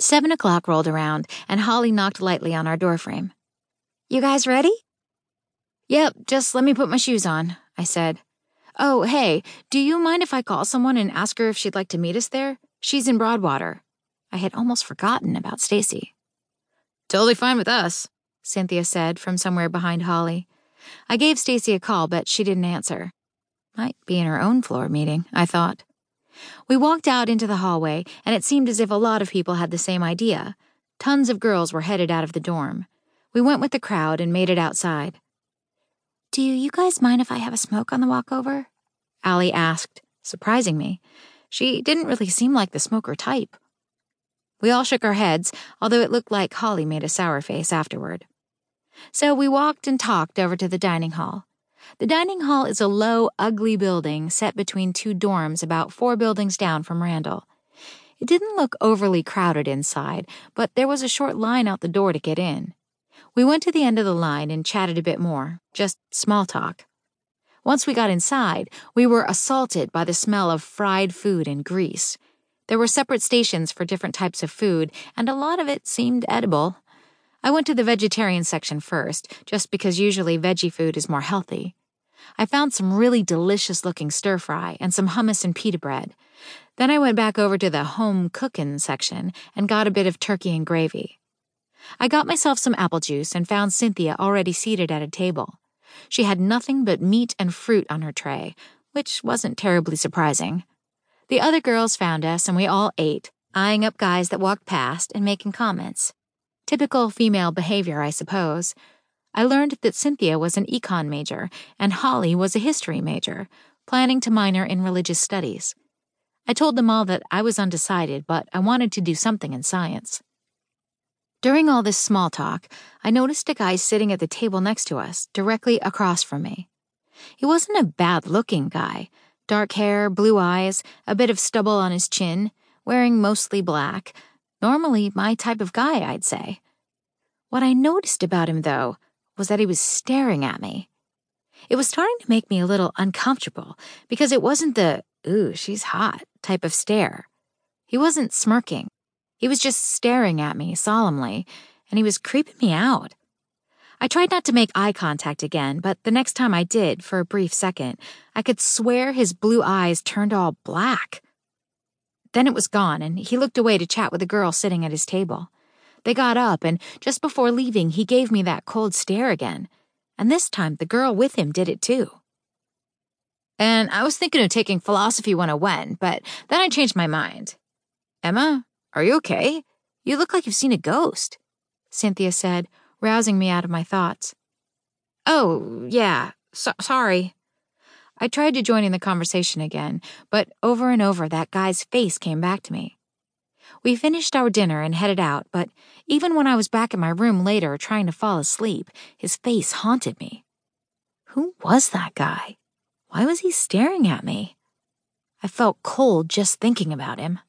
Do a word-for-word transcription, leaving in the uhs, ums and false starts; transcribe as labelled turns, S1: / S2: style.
S1: Seven o'clock rolled around, and Holly knocked lightly on our doorframe. "You guys ready?" "Yep, just let me put my shoes on," I said. "Oh, hey, do you mind if I call someone and ask her if she'd like to meet us there? She's in Broadwater." I had almost forgotten about Stacy. "Totally fine with us," Cynthia said from somewhere behind Holly. I gave Stacy a call, but she didn't answer. Might be in her own floor meeting, I thought. We walked out into the hallway, and it seemed as if a lot of people had the same idea. Tons of girls were headed out of the dorm. We went with the crowd and made it outside. "Do you guys mind if I have a smoke on the walk over?" Allie asked, surprising me. She didn't really seem like the smoker type. We all shook our heads, although it looked like Holly made a sour face afterward. So we walked and talked over to the dining hall. The dining hall is a low, ugly building set between two dorms about four buildings down from Randall. It didn't look overly crowded inside, but there was a short line out the door to get in. We went to the end of the line and chatted a bit more, just small talk. Once we got inside, we were assaulted by the smell of fried food and grease. There were separate stations for different types of food, and a lot of it seemed edible. I went to the vegetarian section first, just because usually veggie food is more healthy. I found some really delicious-looking stir-fry and some hummus and pita bread. Then I went back over to the home cookin' section and got a bit of turkey and gravy. I got myself some apple juice and found Cynthia already seated at a table. She had nothing but meat and fruit on her tray, which wasn't terribly surprising. The other girls found us and we all ate, eyeing up guys that walked past and making comments. Typical female behavior, I suppose. I learned that Cynthia was an econ major and Holly was a history major, planning to minor in religious studies. I told them all that I was undecided, but I wanted to do something in science. During all this small talk, I noticed a guy sitting at the table next to us, directly across from me. He wasn't a bad-looking guy. Dark hair, blue eyes, a bit of stubble on his chin, wearing mostly black. Normally my type of guy, I'd say. What I noticed about him, though, was that he was staring at me. It was starting to make me a little uncomfortable, because it wasn't the, ooh, she's hot type of stare. He wasn't smirking. He was just staring at me solemnly, and he was creeping me out. I tried not to make eye contact again, but the next time I did, for a brief second, I could swear his blue eyes turned all black. Then it was gone, and he looked away to chat with a girl sitting at his table. They got up, and just before leaving, he gave me that cold stare again, and this time the girl with him did it too. "And I was thinking of taking Philosophy one oh one, but then I changed my mind." "Emma, are you okay? You look like you've seen a ghost," Cynthia said, rousing me out of my thoughts. "Oh, yeah, so- sorry." I tried to join in the conversation again, but over and over that guy's face came back to me. We finished our dinner and headed out, but even when I was back in my room later trying to fall asleep, his face haunted me. Who was that guy? Why was he staring at me? I felt cold just thinking about him.